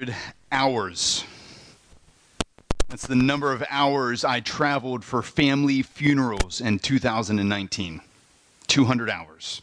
hours. That's the number of hours I traveled for family funerals in 2019. 200 hours.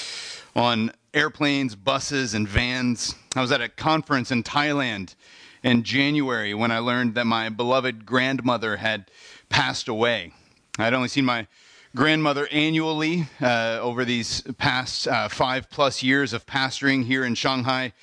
On airplanes, buses, and vans. I was at a conference in Thailand in January when I learned that my beloved grandmother had passed away. I'd only seen my grandmother annually over these past 5+ years of pastoring here in Shanghai,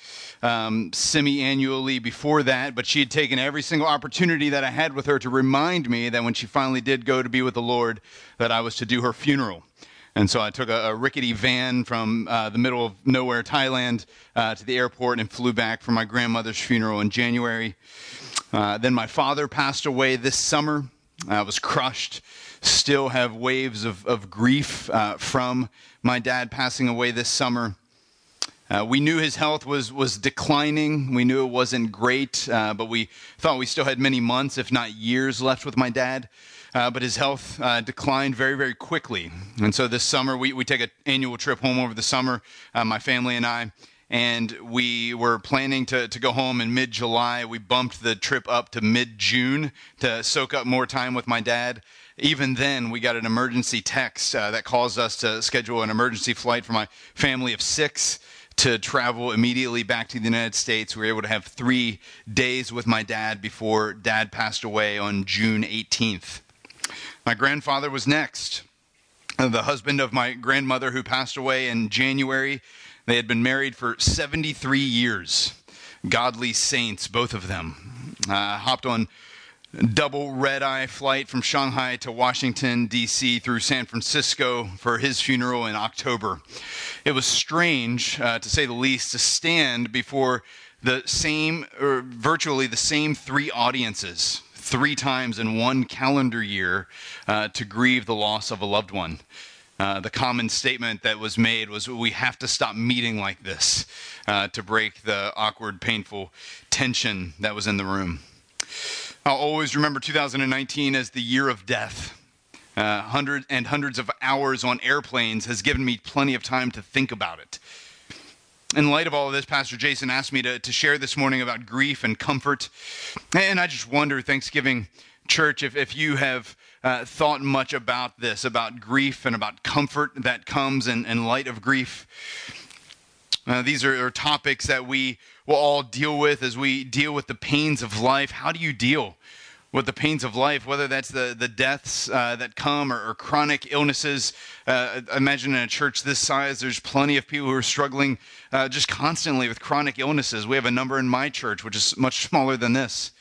semi-annually before that, but she had taken every single opportunity that I had with her to remind me that when she finally did go to be with the Lord, that I was to do her funeral. And so I took a rickety van from the middle of nowhere, Thailand, to the airport and flew back for my grandmother's funeral in January. Then my father passed away this summer. I was crushed. Still have waves of grief from my dad passing away this summer. We knew his health was declining. We knew it wasn't great, but we thought we still had many months, if not years, left with my dad. But his health declined very, very quickly. And so this summer, we take an annual trip home over the summer, my family and I. And we were planning to go home in mid-July. We bumped the trip up to mid-June to soak up more time with my dad. Even then, we got an emergency text that caused us to schedule an emergency flight for my family of 6 to travel immediately back to the United States. We were able to have 3 days with my dad before Dad passed away on June 18th. My grandfather was next. The husband of my grandmother who passed away in January. They had been married for 73 years. Godly saints, both of them. Hopped on double red-eye flight from Shanghai to Washington, D.C. through San Francisco for his funeral in October. It was strange, to say the least, to stand before the same, or virtually the same 3 audiences 3 times in one calendar year to grieve the loss of a loved one. The common statement that was made was, we have to stop meeting like this to break the awkward, painful tension that was in the room. I'll always remember 2019 as the year of death. Hundreds of hours on airplanes has given me plenty of time to think about it. In light of all of this, Pastor Jason asked me to share this morning about grief and comfort. And I just wonder, Thanksgiving Church, if you have thought much about this, about grief and about comfort that comes in light of grief. These are topics that we will all deal with as we deal with the pains of life. How do you deal with the pains of life, whether that's the deaths that come or chronic illnesses? Imagine in a church this size, there's plenty of people who are struggling just constantly with chronic illnesses. We have a number in my church, which is much smaller than this.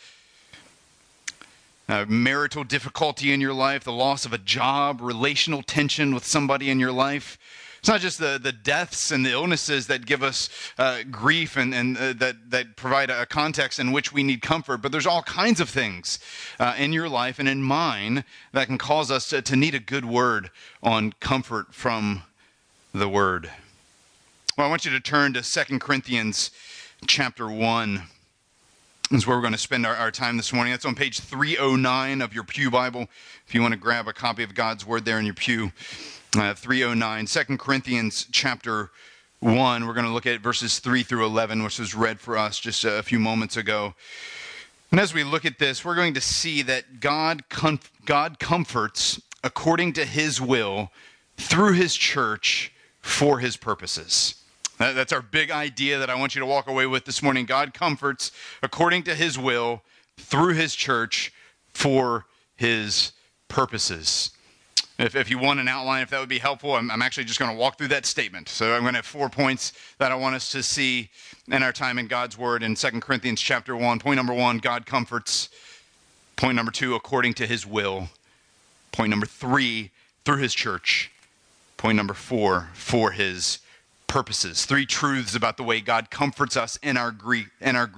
Marital difficulty in your life, the loss of a job, relational tension with somebody in your life. It's not just the deaths and the illnesses that give us grief and that provide a context in which we need comfort, but there's all kinds of things in your life and in mine that can cause us to need a good word on comfort from the Word. Well, I want you to turn to 2 Corinthians chapter 1. This is where we're going to spend our time this morning. That's on page 309 of your pew Bible. If you want to grab a copy of God's Word there in your pew. 309, 2 Corinthians chapter 1. We're going to look at verses 3 through 11, which was read for us just a few moments ago. And as we look at this, we're going to see that God comforts according to His will through His church for His purposes. That's our big idea that I want you to walk away with this morning. God comforts according to His will through His church for His purposes. If you want an outline, if that would be helpful, I'm actually just going to walk through that statement. So I'm going to have 4 points that I want us to see in our time in God's Word in 2 Corinthians chapter 1. Point number 1, God comforts. Point number 2, according to His will. Point number 3, through His church. Point number 4, for His purposes. 3 truths about the way God comforts us in our grief.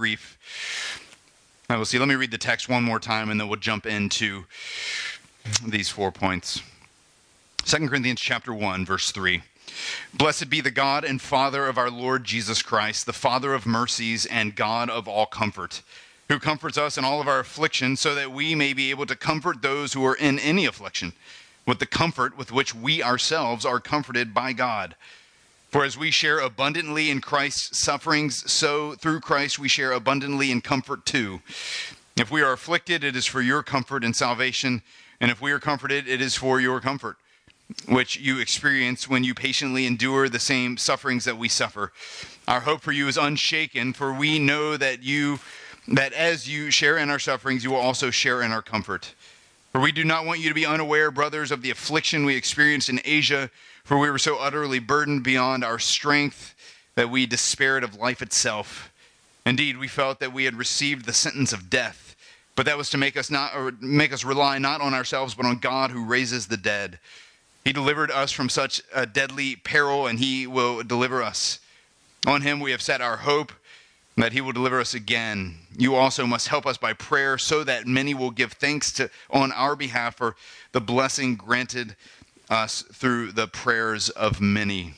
Now we'll see. Let me read the text one more time, and then we'll jump into these 4 points. 2 Corinthians chapter 1, verse 3. Blessed be the God and Father of our Lord Jesus Christ, the Father of mercies and God of all comfort, who comforts us in all of our affliction, so that we may be able to comfort those who are in any affliction, with the comfort with which we ourselves are comforted by God. For as we share abundantly in Christ's sufferings, so through Christ we share abundantly in comfort too. If we are afflicted, it is for your comfort and salvation, and if we are comforted, it is for your comfort, which you experience when you patiently endure the same sufferings that we suffer. Our hope for you is unshaken, for we know that as you share in our sufferings, you will also share in our comfort. For we do not want you to be unaware, brothers, of the affliction we experienced in Asia, for we were so utterly burdened beyond our strength that we despaired of life itself. Indeed, we felt that we had received the sentence of death, but that was to make us rely not on ourselves, but on God who raises the dead. He delivered us from such a deadly peril, and he will deliver us. On him we have set our hope, that he will deliver us again. You also must help us by prayer, so that many will give thanks on our behalf for the blessing granted us through the prayers of many.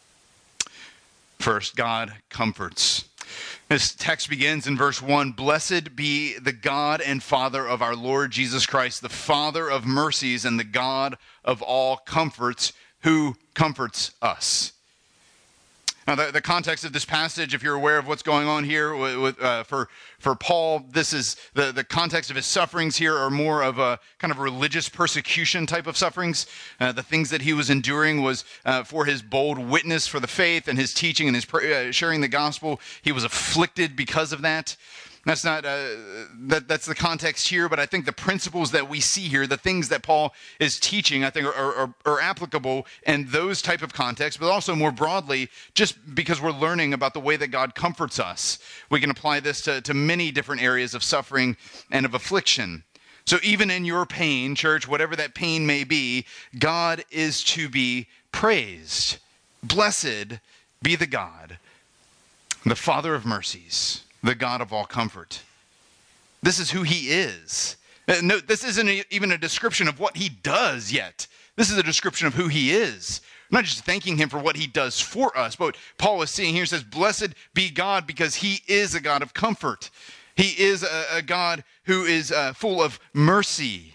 First, God comforts. This text begins in verse 1. Blessed be the God and Father of our Lord Jesus Christ, the Father of mercies and the God of all comforts, who comforts us. Now, the context of this passage, if you're aware of what's going on here for Paul, this is the context of his sufferings here are more of a kind of religious persecution type of sufferings. The things that he was enduring was for his bold witness for the faith and his teaching and his sharing the gospel. He was afflicted because of that. That's not that's the context here, but I think the principles that we see here, the things that Paul is teaching, I think are applicable in those type of contexts, but also more broadly, just because we're learning about the way that God comforts us. We can apply this to many different areas of suffering and of affliction. So even in your pain, church, whatever that pain may be, God is to be praised. Blessed be the God, the Father of mercies, the God of all comfort. This is who he is. No, this isn't even a description of what he does yet. This is a description of who he is. We're not just thanking him for what he does for us, but what Paul is saying here says, blessed be God, because he is a God of comfort. He is a God who is full of mercy.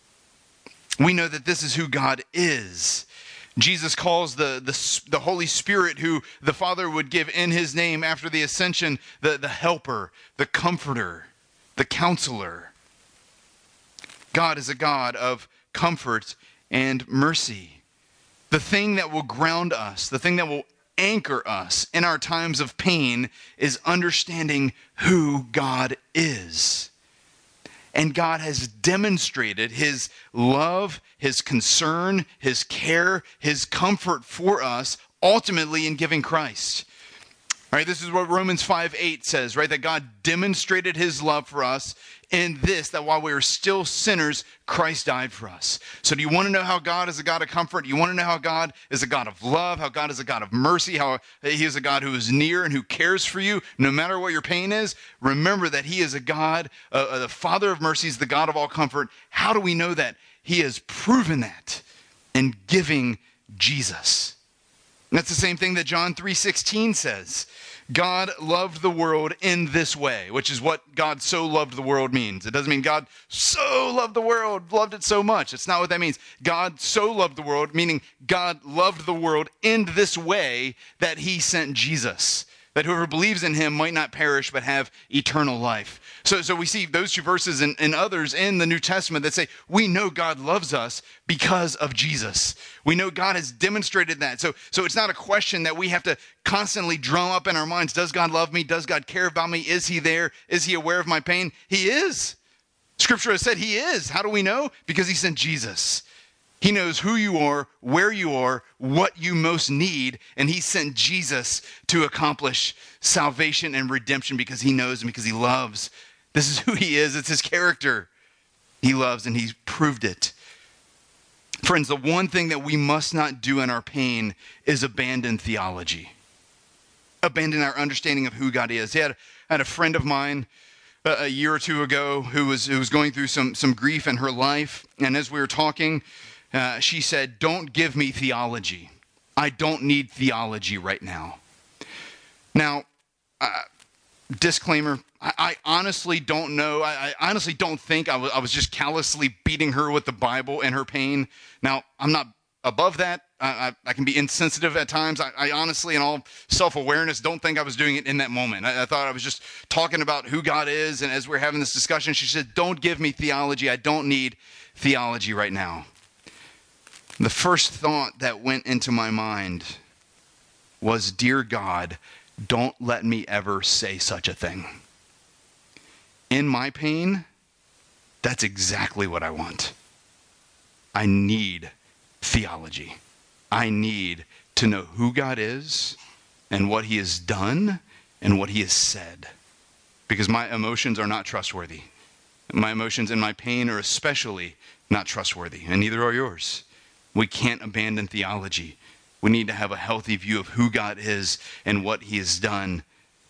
We know that this is who God is. Jesus calls the Holy Spirit, who the Father would give in his name after the ascension, the helper, the comforter, the counselor. God is a God of comfort and mercy. The thing that will ground us, the thing that will anchor us in our times of pain is understanding who God is. And God has demonstrated his love, his concern, his care, his comfort for us, ultimately in giving Christ. All right, this is what Romans 5:8 says, right? That God demonstrated his love for us in this, that while we were still sinners, Christ died for us. So do you want to know how God is a God of comfort? You want to know how God is a God of love, how God is a God of mercy, how he is a God who is near and who cares for you, no matter what your pain is? Remember that he is a God, the Father of mercies, the God of all comfort. How do we know that? He has proven that in giving Jesus. And that's the same thing that John 3:16 says. God loved the world in this way, which is what God so loved the world means. It doesn't mean God so loved the world, loved it so much. It's not what that means. God so loved the world, meaning God loved the world in this way that he sent Jesus, that whoever believes in him might not perish but have eternal life. So we see those two verses and others in the New Testament that say, we know God loves us because of Jesus. We know God has demonstrated that. So it's not a question that we have to constantly drum up in our minds. Does God love me? Does God care about me? Is he there? Is he aware of my pain? He is. Scripture has said he is. How do we know? Because he sent Jesus. He knows who you are, where you are, what you most need, and he sent Jesus to accomplish salvation and redemption because he knows and because he loves. This is who he is. It's his character. He loves, and he's proved it. Friends, the one thing that we must not do in our pain is abandon theology. Abandon our understanding of who God is. I had a friend of mine a year or two ago who was going through some grief in her life, and as we were talking, she said, "Don't give me theology. I don't need theology right now." Now, disclaimer, I honestly don't know. I honestly don't think I was just callously beating her with the Bible in her pain. Now, I'm not above that. I can be insensitive at times. I honestly, in all self-awareness, don't think I was doing it in that moment. I thought I was just talking about who God is. And as we're having this discussion, she said, don't give me theology. I don't need theology right now. The first thought that went into my mind was, dear God, don't let me ever say such a thing. In my pain, that's exactly what I want. I need theology. I need to know who God is and what he has done and what he has said. Because my emotions are not trustworthy. My emotions and my pain are especially not trustworthy, and neither are yours. We can't abandon theology. We need to have a healthy view of who God is and what he has done.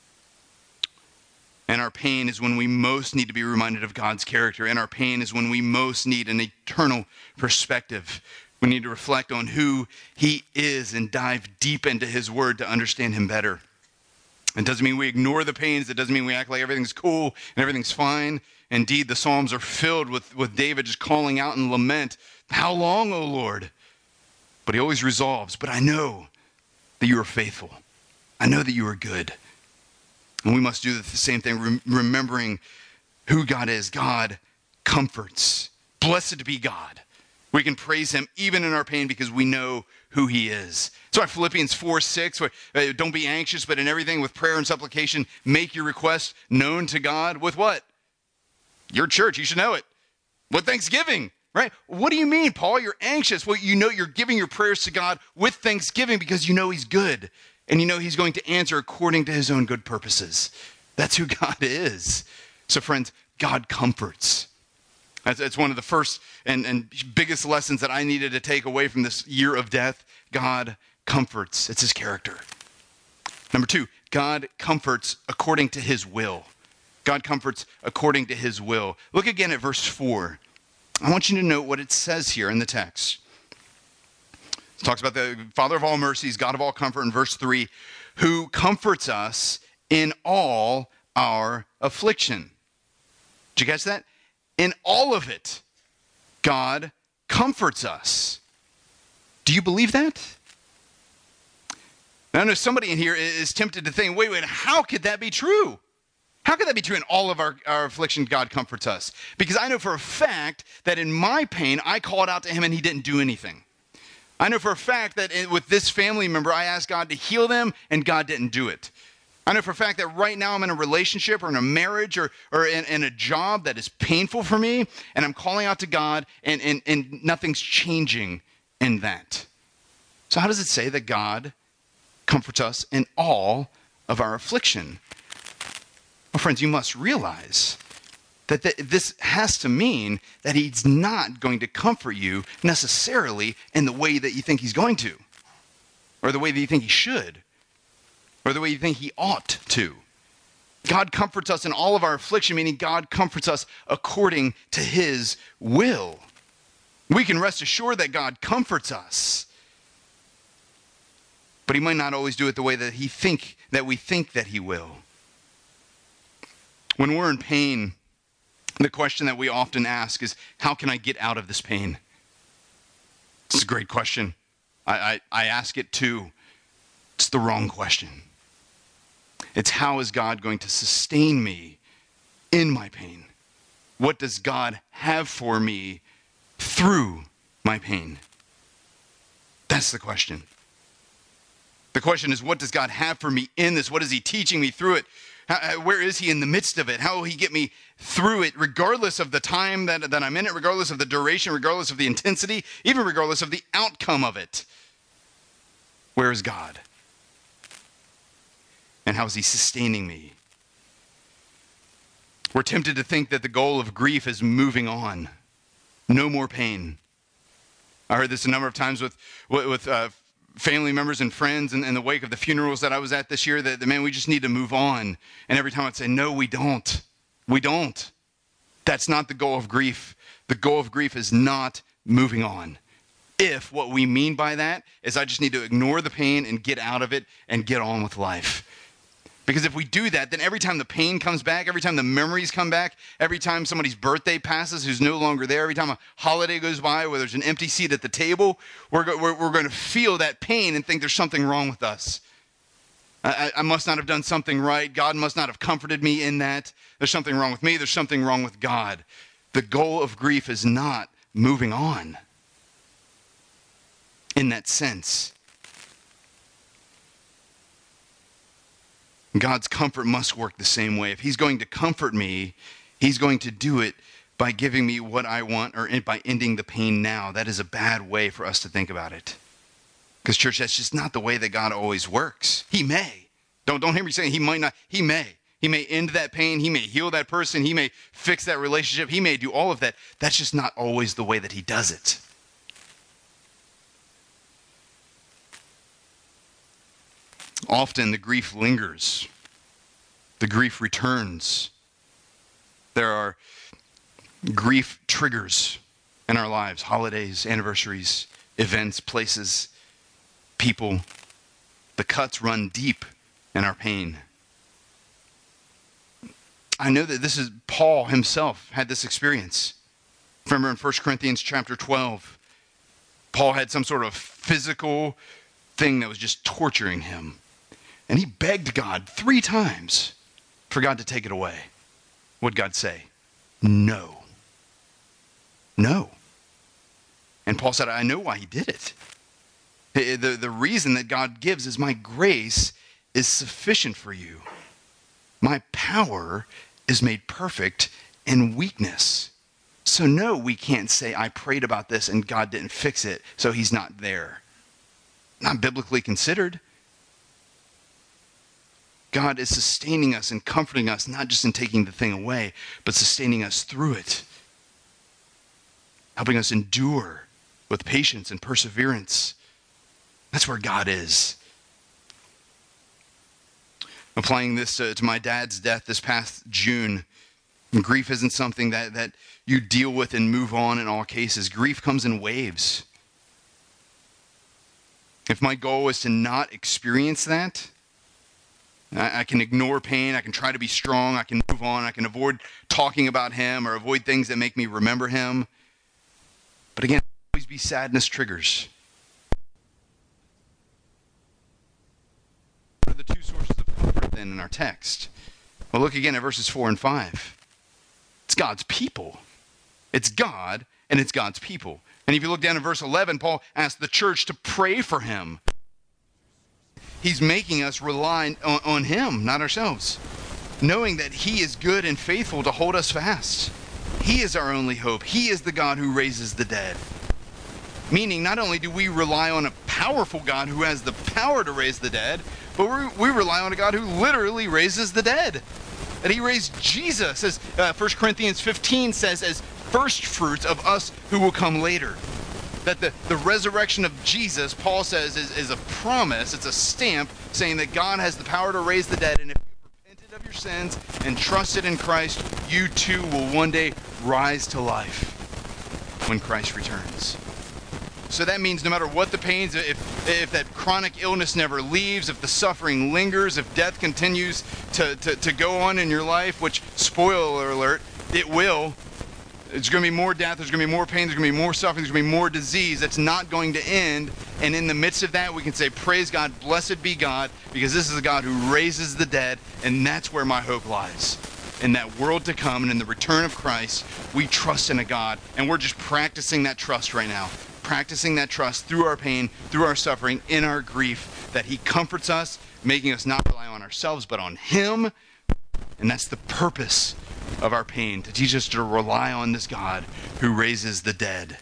And our pain is when we most need to be reminded of God's character. And our pain is when we most need an eternal perspective. We need to reflect on who he is and dive deep into his word to understand him better. It doesn't mean we ignore the pains. It doesn't mean we act like everything's cool and everything's fine. Indeed, the Psalms are filled with David just calling out in lament, how long, O Lord? But he always resolves, but I know that you are faithful. I know that you are good. And we must do the same thing, remembering who God is. God comforts. Blessed be God. We can praise him even in our pain because we know who he is. So Philippians 4:6, don't be anxious, but in everything with prayer and supplication, make your request known to God with what? Your church, you should know it. With thanksgiving, right? What do you mean, Paul? You're anxious. Well, you know you're giving your prayers to God with thanksgiving because you know he's good. And you know he's going to answer according to his own good purposes. That's who God is. So friends, God comforts. It's one of the first and biggest lessons that I needed to take away from this year of death. God comforts. It's his character. Number 2, God comforts according to his will. God comforts according to his will. Look again at verse 4. I want you to note what it says here in the text. It talks about the Father of all mercies, God of all comfort in verse 3, who comforts us in all our affliction. Did you catch that? In all of it, God comforts us. Do you believe that? Now, I know somebody in here is tempted to think, wait, how could that be true? How could that be true? In all of our affliction, God comforts us. Because I know for a fact that in my pain, I called out to him and he didn't do anything. I know for a fact that with this family member, I asked God to heal them and God didn't do it. I know for a fact that right now I'm in a relationship or in a marriage or in a job that is painful for me, and I'm calling out to God and nothing's changing in that. So how does it say that God comforts us in all of our affliction? Well, friends, you must realize that this has to mean that he's not going to comfort you necessarily in the way that you think he's going to, or the way that you think he should, or the way you think he ought to. God comforts us in all of our affliction, meaning God comforts us according to his will. We can rest assured that God comforts us, but he might not always do it the way that we think that he will. When we're in pain, the question that we often ask is, how can I get out of this pain? It's a great question. I ask it too. It's the wrong question. It's, how is God going to sustain me in my pain? What does God have for me through my pain? That's the question. The question is, what does God have for me in this? What is he teaching me through it? Where is he in the midst of it? How will he get me through it, regardless of the time that I'm in it, regardless of the duration, regardless of the intensity, even regardless of the outcome of it? Where is God? And how is he sustaining me? We're tempted to think that the goal of grief is moving on. No more pain. I heard this a number of times with family members and friends in the wake of the funerals that I was at this year, that man, we just need to move on. And every time I'd say, no, we don't. We don't. That's not the goal of grief. The goal of grief is not moving on. If what we mean by that is I just need to ignore the pain and get out of it and get on with life. Because if we do that, then every time the pain comes back, every time the memories come back, every time somebody's birthday passes who's no longer there, every time a holiday goes by where there's an empty seat at the table, we're going to feel that pain and think there's something wrong with us. I must not have done something right. God must not have comforted me in that. There's something wrong with me. There's something wrong with God. The goal of grief is not moving on in that sense. God's comfort must work the same way. If he's going to comfort me, he's going to do it by giving me what I want or by ending the pain now. That is a bad way for us to think about it. Because church, that's just not the way that God always works. He may. Don't hear me saying he might not. He may. He may end that pain. He may heal that person. He may fix that relationship. He may do all of that. That's just not always the way that he does it. Often the grief lingers. The grief returns. There are grief triggers in our lives, holidays, anniversaries, events, places, people. The cuts run deep in our pain. I know that this is Paul himself had this experience. Remember in 1 Corinthians chapter 12, Paul had some sort of physical thing that was just torturing him. And he begged God 3 times for God to take it away. What'd God say? No. No. And Paul said, I know why he did it. The reason that God gives is my grace is sufficient for you. My power is made perfect in weakness. So no, we can't say I prayed about this and God didn't fix it, so he's not there. Not biblically considered. God is sustaining us and comforting us, not just in taking the thing away, but sustaining us through it. Helping us endure with patience and perseverance. That's where God is. Applying this to my dad's death this past June, grief isn't something that you deal with and move on in all cases. Grief comes in waves. If my goal is to not experience that, I can ignore pain, I can try to be strong, I can move on, I can avoid talking about him or avoid things that make me remember him. But again, always be sadness triggers. What are the 2 sources of comfort then in our text? Well, look again at verses 4 and 5. It's God's people. It's God and it's God's people. And if you look down at verse 11, Paul asked the church to pray for him. He's making us rely on him, not ourselves. Knowing that he is good and faithful to hold us fast. He is our only hope. He is the God who raises the dead. Meaning, not only do we rely on a powerful God who has the power to raise the dead, but we rely on a God who literally raises the dead. That he raised Jesus, as 1 Corinthians 15 says, as first fruits of us who will come later. That the resurrection of Jesus, Paul says, is a promise, it's a stamp saying that God has the power to raise the dead, and if you've repented of your sins and trusted in Christ, you too will one day rise to life when Christ returns. So that means no matter what the pains, if that chronic illness never leaves, if the suffering lingers, if death continues to go on in your life, which, spoiler alert, it will. There's going to be more death, there's going to be more pain, there's going to be more suffering, there's going to be more disease. That's not going to end. And in the midst of that, we can say, praise God, blessed be God, because this is a God who raises the dead, and that's where my hope lies. In that world to come and in the return of Christ, we trust in a God, and we're just practicing that trust right now. Practicing that trust through our pain, through our suffering, in our grief, that he comforts us, making us not rely on ourselves, but on him. And that's the purpose of our pain, to teach us to rely on this God who raises the dead.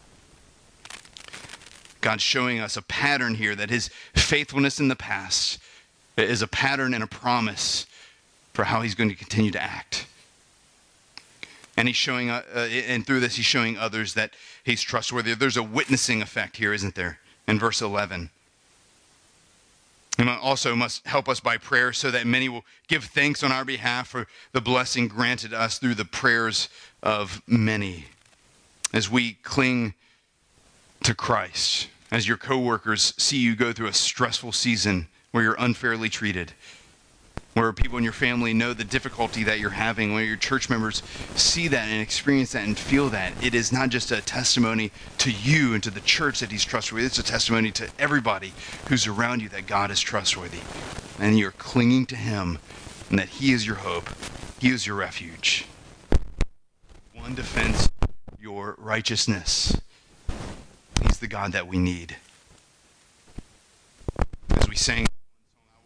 God's showing us a pattern here, that his faithfulness in the past is a pattern and a promise for how he's going to continue to act. And he's showing, and through this, he's showing others that he's trustworthy. There's a witnessing effect here, isn't there? In verse 11. He also must help us by prayer so that many will give thanks on our behalf for the blessing granted us through the prayers of many. As we cling to Christ, as your coworkers see you go through a stressful season where you're unfairly treated, where people in your family know the difficulty that you're having, where your church members see that and experience that and feel that. It is not just a testimony to you and to the church that he's trustworthy. It's a testimony to everybody who's around you that God is trustworthy. And you're clinging to him and that he is your hope. He is your refuge. One defends your righteousness. He's the God that we need. As we sang